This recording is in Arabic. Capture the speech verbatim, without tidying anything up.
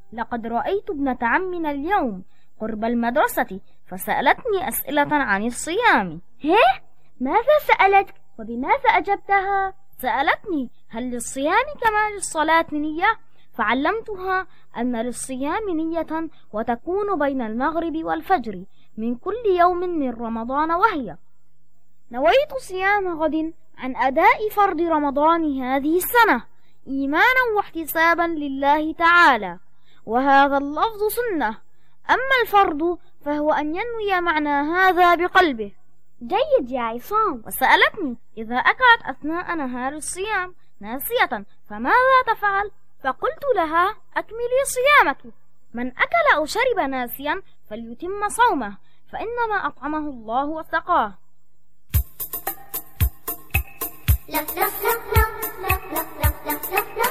لقد رأيت ابنة عمنا اليوم قرب المدرسة فسألتني أسئلة عن الصيام. هيه؟ ماذا سألتك وبماذا أجبتها؟ سألتني هل للصيام كما للصلاة نية؟ فعلمتها أن للصيام نية وتكون بين المغرب والفجر من كل يوم من رمضان، وهي: نويت صيام غد عن أداء فرض رمضان هذه السنة إيمانا واحتسابا لله تعالى. وهذا اللفظ سنة، أما الفرض فهو أن ينوي معنى هذا بقلبه. جيد يا عصام. وسألتني إذا أكلت أثناء نهار الصيام ناسية فماذا تفعل؟ فقلت لها: أكملي صيامك، من أكل أو شرب ناسيا فليتم صومه، فإنما أطعمه الله وسقاه. لا لا لا لا لا لا لا لا لا